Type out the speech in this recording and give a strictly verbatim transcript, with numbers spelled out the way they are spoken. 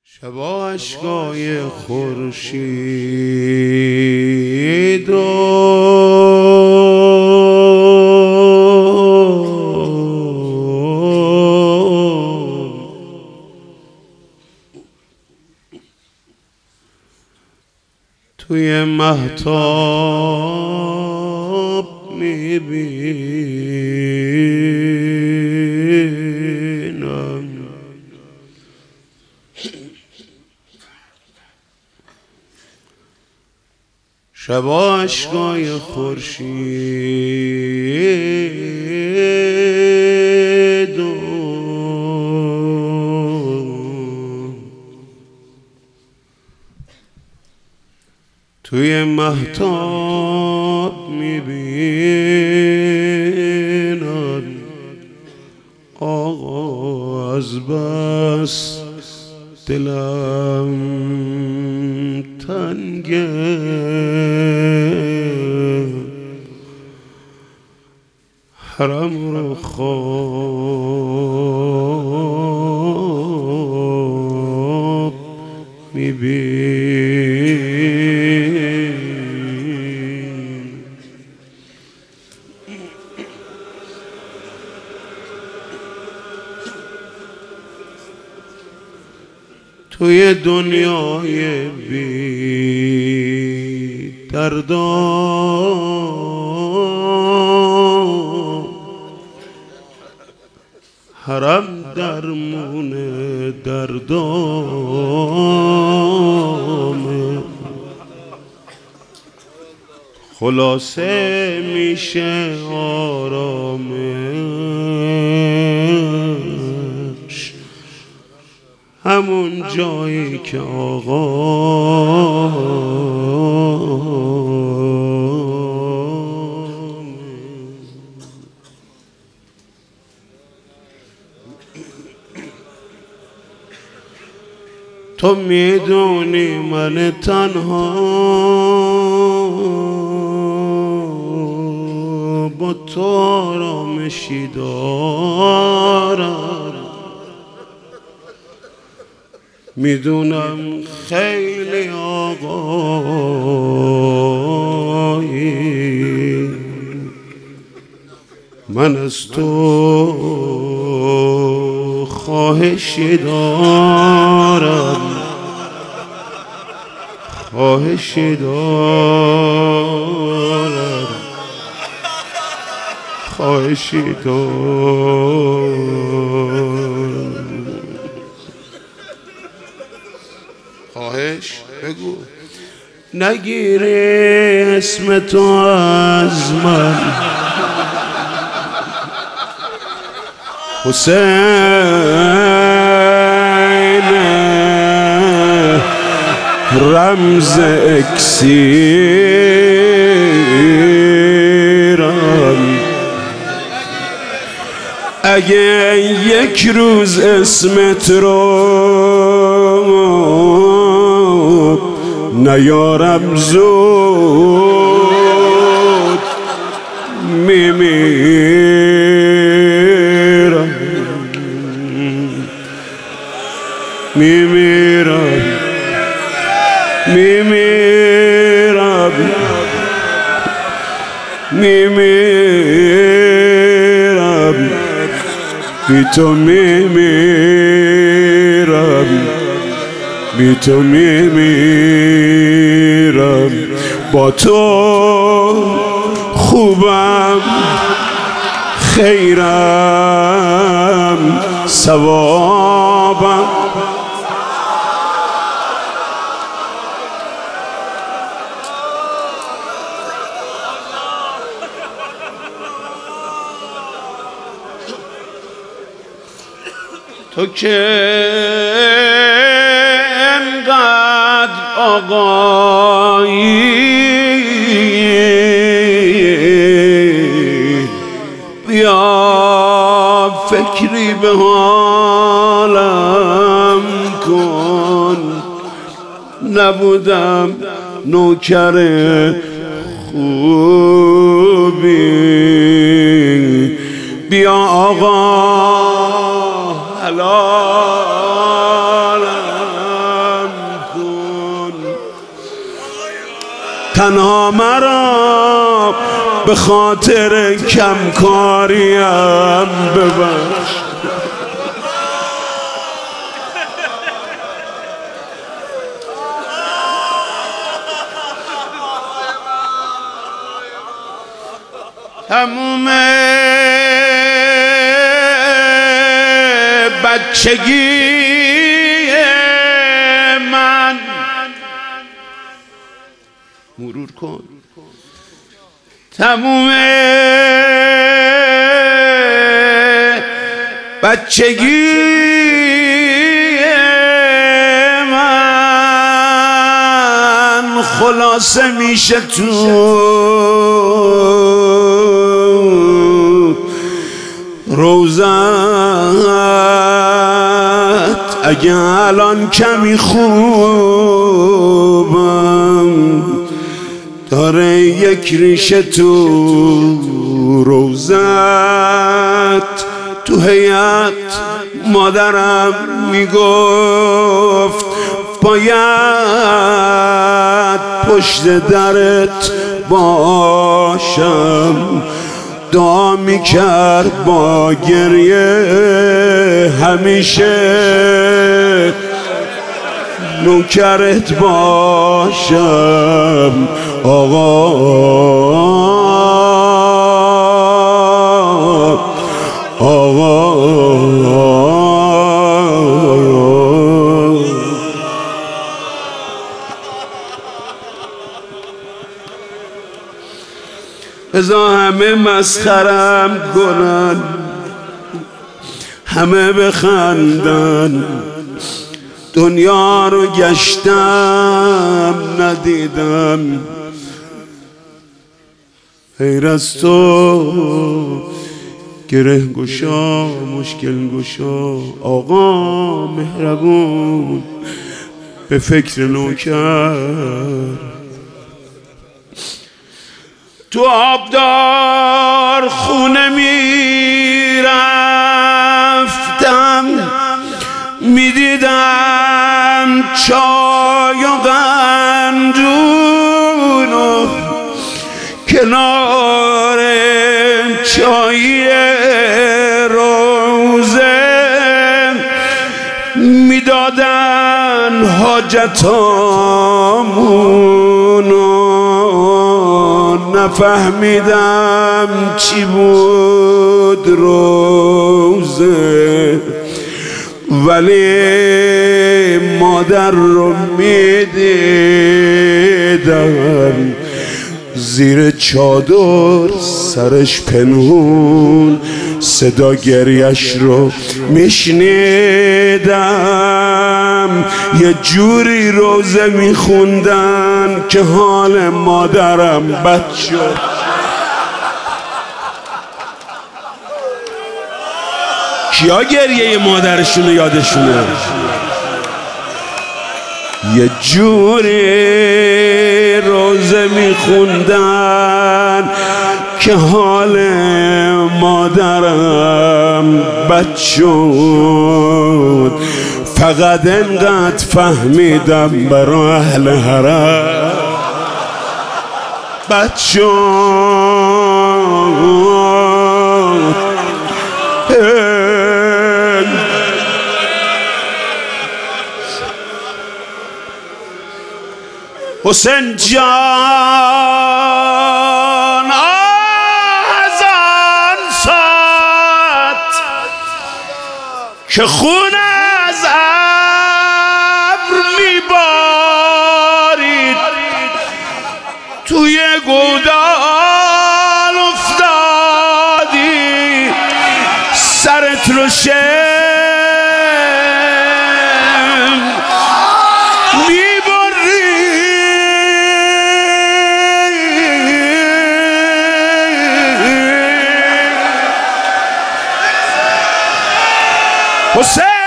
شب اشکای خورشید توی مهتاب میبینم. شب اشکای خورشید توی مهتاب میبینم. آقا از بس دلم تنگه، حرم رو خواب میبین. توی دنیای بی دردان حرم درمون دردامه. خلاصه میشه آرامش همون جایی که آقا تو میدونی من تنها با تو آرامشی دارم. میدونم خیلی آقایی، من از تو خواهشی دارم، خواهشی دارم، خواهشی دارم. خواهش بگو. نگیری اسم تو از من حسین، رمز اکسیرم. اگه یک روز اسمت رو نیارم زود میمیرم، میمیرم، میمیرم، میمیرم، بی تو میمیرم، بی تو میمیرم. با تو خوبم، خیرم، ثوابم. تو که انقدر آقایی، بیا فکری به حالم کن. نبودم نوکر خوبی، بیا آقا حلالم تنها مرا به خاطر کمکاریم ببخش. تموم بچگی من مرور کن، تموم بچگی من خلاصه میشه تو روزت. اگه الان کمی خوبم داره یک ریشه تو روزت. تو هیئت مادرم میگفت باید پشت درت باشم، دعا میکرد با گریه همیشه نوکرت باشم آقا. آقا بذار همه مسخرم کنن، همه بخندن، دنیا رو گشتم ندیدم غیر از تو. گره گشا مشکل گشا آقا مهربون به فکر نوکر. تو آبدار خونه میرفتم میدیدم چای و قندون و کنار چای روزه میدادن حاجتامونو. نفهمیدم چی بود روزه، ولی مادر رو میدیدم زیر چادر سرش پنهون، صدا گریش رو میشنیدم. یه جوری روزه میخوندن که حال مادرم بد شد. کیا گریه مادرشونو یادشونه؟ یه جوری روزه میخوندن که حال مادرم بد شد. فقط انقدر فهمیدم برای اهل حرم بد شد. حسین جان از آن ساعت که خون از ابر میبارید توی گودال افتادی سرت رو شم حسین